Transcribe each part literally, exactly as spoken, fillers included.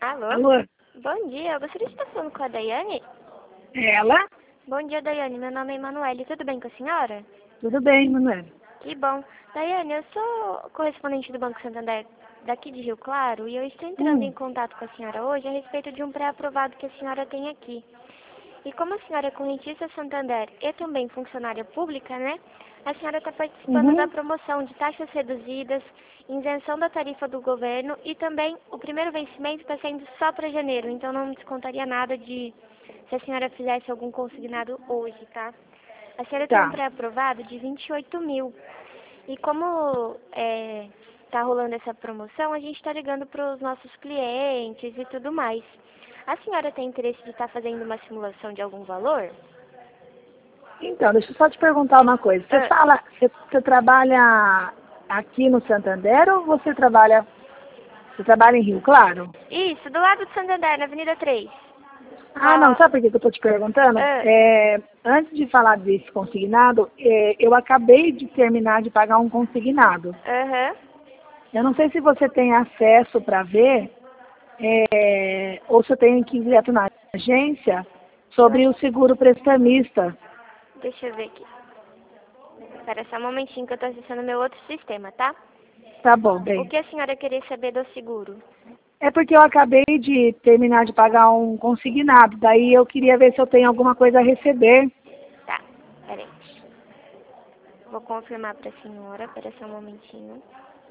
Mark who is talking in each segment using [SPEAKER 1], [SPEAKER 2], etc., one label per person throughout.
[SPEAKER 1] Alô?
[SPEAKER 2] Alô?
[SPEAKER 1] Bom dia, eu gostaria de estar falando com a Daiane.
[SPEAKER 2] Ela?
[SPEAKER 1] Bom dia, Daiane. Meu nome é Emanuele. Tudo bem com a senhora?
[SPEAKER 2] Tudo bem, Manuela.
[SPEAKER 1] Que bom. Daiane, eu sou correspondente do Banco Santander daqui de Rio Claro e eu estou entrando em
[SPEAKER 2] Hum.
[SPEAKER 1] contato com a senhora hoje a respeito de um pré-aprovado que a senhora tem aqui. E como a senhora é correntista Santander e também funcionária pública, né? A senhora está participando da
[SPEAKER 2] Uhum.
[SPEAKER 1] promoção de taxas reduzidas, isenção da tarifa do governo e também o primeiro vencimento está sendo só para janeiro, então não descontaria nada de se a senhora fizesse algum consignado hoje, tá? A senhora tem um
[SPEAKER 2] Tá.
[SPEAKER 1] pré-aprovado de vinte e oito mil. E como é, tá rolando essa promoção, a gente está ligando para os nossos clientes e tudo mais. A senhora tem interesse de estar fazendo uma simulação de algum valor?
[SPEAKER 2] Então, deixa eu só te perguntar uma coisa. Você
[SPEAKER 1] Ah,
[SPEAKER 2] fala, você, você trabalha aqui no Santander ou você trabalha, você trabalha em Rio Claro?
[SPEAKER 1] isso, do lado do Santander, na Avenida três.
[SPEAKER 2] Ah, não,
[SPEAKER 1] Ah,
[SPEAKER 2] sabe por que que eu estou te perguntando?
[SPEAKER 1] ah,
[SPEAKER 2] É, antes de falar desse consignado, é, eu acabei de terminar de pagar um consignado.
[SPEAKER 1] aham.
[SPEAKER 2] Eu não sei se você tem acesso para ver, é, ou se eu tenho que ir direto na agência
[SPEAKER 1] Eu
[SPEAKER 2] sobre
[SPEAKER 1] acho.
[SPEAKER 2] o seguro prestamista.
[SPEAKER 1] Deixa eu ver aqui. Espera só um momentinho que eu tô acessando meu outro sistema, tá?
[SPEAKER 2] Tá bom,
[SPEAKER 1] O
[SPEAKER 2] bem.
[SPEAKER 1] que a senhora queria saber do seguro?
[SPEAKER 2] É porque eu acabei de terminar de pagar um consignado, daí eu queria ver se eu tenho alguma coisa a receber.
[SPEAKER 1] Tá, peraí. Vou confirmar pra senhora, espera só um momentinho.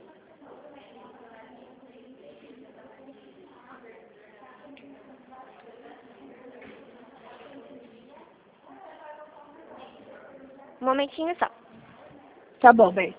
[SPEAKER 1] Um momentinho só.
[SPEAKER 2] Tá bom, bem.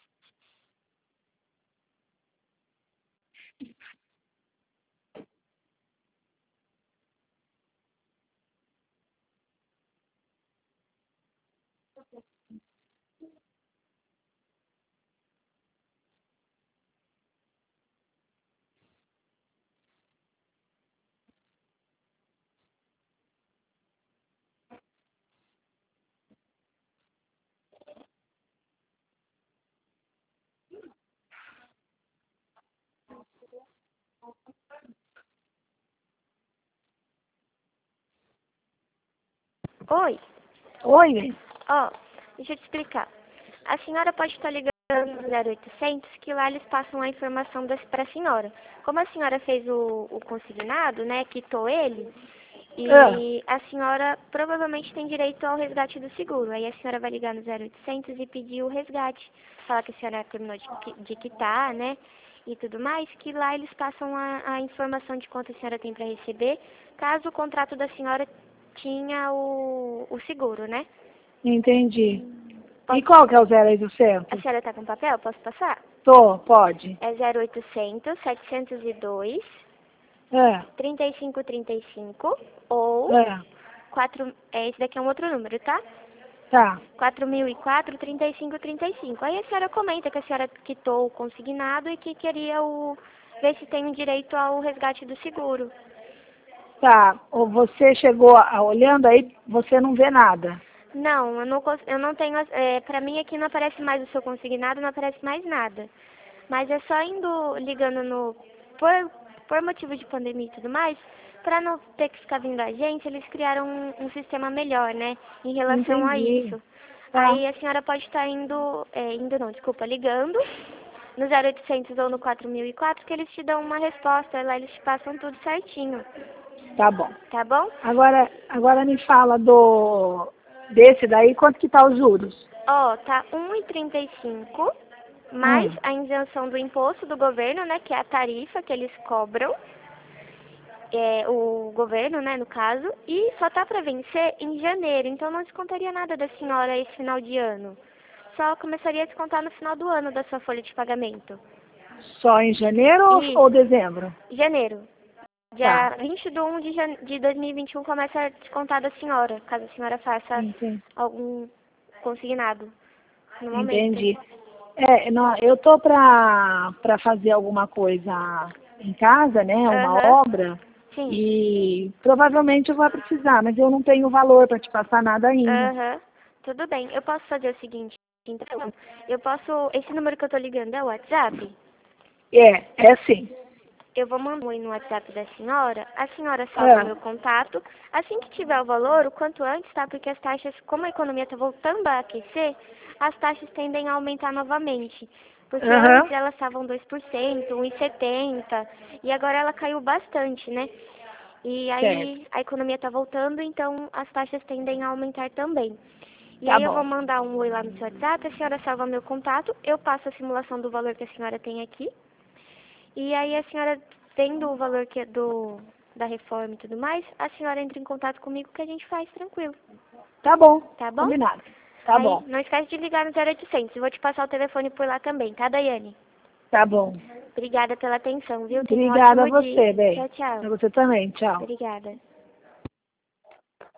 [SPEAKER 1] Oi,
[SPEAKER 2] Oi, bem.
[SPEAKER 1] ó, deixa eu te explicar. A senhora pode estar ligando no zero oitocentos, que lá eles passam a informação das pra senhora. Como a senhora fez o, o consignado, né, quitou ele,
[SPEAKER 2] Ah,
[SPEAKER 1] e a senhora provavelmente tem direito ao resgate do seguro. Aí a senhora vai ligar no zero oitocentos e pedir o resgate. Falar que a senhora terminou de, qui- de quitar, né? E tudo mais, que lá eles passam a, a informação de quanto a senhora tem para receber, caso o contrato da senhora tinha o, o seguro, né?
[SPEAKER 2] entendi. E
[SPEAKER 1] Posso,
[SPEAKER 2] qual que é o zero
[SPEAKER 1] a
[SPEAKER 2] oitocentos?
[SPEAKER 1] senhora tá com papel? Posso passar?
[SPEAKER 2] Tô, pode.
[SPEAKER 1] É zero oitocentos, setecentos e dois,
[SPEAKER 2] É,
[SPEAKER 1] trinta e cinco trinta e cinco ou
[SPEAKER 2] é,
[SPEAKER 1] quatro, é, esse daqui é um outro número, tá?
[SPEAKER 2] tá,
[SPEAKER 1] quatro mil e quatro, trinta e cinco trinta e cinco. Aí a senhora comenta que a senhora quitou o consignado e que queria o, ver se tem o direito ao resgate do seguro.
[SPEAKER 2] tá. Ou você chegou a, olhando aí, você não vê nada.
[SPEAKER 1] Não, eu não, cons- eu não tenho, é, pra mim aqui não aparece mais o seu consignado, não aparece mais nada. Mas é só indo, ligando no, por, por motivo de pandemia e tudo mais, pra não ter que ficar vindo a agência, eles criaram um, um sistema melhor, né, em relação a
[SPEAKER 2] Entendi.
[SPEAKER 1] isso.
[SPEAKER 2] Tá,
[SPEAKER 1] Aí a senhora pode estar indo, é, indo não, desculpa, ligando no zero oitocentos ou no quatro mil e quatro que eles te dão uma resposta, lá eles te passam tudo certinho,
[SPEAKER 2] tá bom.
[SPEAKER 1] tá bom?
[SPEAKER 2] Agora, agora me fala do desse daí, quanto que tá os juros?
[SPEAKER 1] Ó, tá um e trinta e cinco mais
[SPEAKER 2] Hum.
[SPEAKER 1] a isenção do imposto do governo, né, que é a tarifa que eles cobram, é, o governo, né, no caso, e só tá para vencer em janeiro, então não descontaria nada da senhora esse final de ano. Só começaria a descontar no final do ano da sua folha de pagamento.
[SPEAKER 2] Só em janeiro ou, ou
[SPEAKER 1] Isso,
[SPEAKER 2] dezembro?
[SPEAKER 1] janeiro. Dia
[SPEAKER 2] Tá,
[SPEAKER 1] vinte de um de, jan... de dois mil e vinte e um começa a descontar da senhora, caso a senhora faça
[SPEAKER 2] entendi.
[SPEAKER 1] algum consignado no momento.
[SPEAKER 2] Entendi. É, não, eu tô para para fazer alguma coisa em casa, né, uma
[SPEAKER 1] Aham,
[SPEAKER 2] obra,
[SPEAKER 1] sim.
[SPEAKER 2] e provavelmente eu vou precisar, mas eu não tenho valor para te passar nada ainda.
[SPEAKER 1] Aham, tudo bem. Eu posso fazer o seguinte, então, eu posso, esse número que eu tô ligando é o WhatsApp?
[SPEAKER 2] É, é sim.
[SPEAKER 1] eu vou mandar um oi no WhatsApp da senhora, a senhora salva
[SPEAKER 2] É.
[SPEAKER 1] meu contato, assim que tiver o valor, o quanto antes, tá? Porque as taxas, como a economia tá voltando a aquecer, as taxas tendem a aumentar novamente. Porque
[SPEAKER 2] Aham.
[SPEAKER 1] antes elas estavam dois por cento, um vírgula setenta por cento, e agora ela caiu bastante, né? E aí
[SPEAKER 2] Certo.
[SPEAKER 1] a economia tá voltando, então as taxas tendem a aumentar também. E
[SPEAKER 2] Tá
[SPEAKER 1] aí eu vou
[SPEAKER 2] bom.
[SPEAKER 1] mandar um oi lá no seu WhatsApp, a senhora salva meu contato, eu passo a simulação do valor que a senhora tem aqui. E aí a senhora, tendo o valor que é do, da reforma e tudo mais, a senhora entra em contato comigo que a gente faz tranquilo.
[SPEAKER 2] Tá bom.
[SPEAKER 1] Tá bom?
[SPEAKER 2] Combinado. Tá
[SPEAKER 1] Aí
[SPEAKER 2] bom.
[SPEAKER 1] não esquece de ligar no zero oitocentos. Eu vou te passar o telefone por lá também, tá, Daiane?
[SPEAKER 2] Tá bom.
[SPEAKER 1] Obrigada pela atenção, viu? Tenha um
[SPEAKER 2] Obrigada a
[SPEAKER 1] ótimo dia.
[SPEAKER 2] você, bem.
[SPEAKER 1] Tchau, tchau.
[SPEAKER 2] Pra você também. Tchau.
[SPEAKER 1] Obrigada.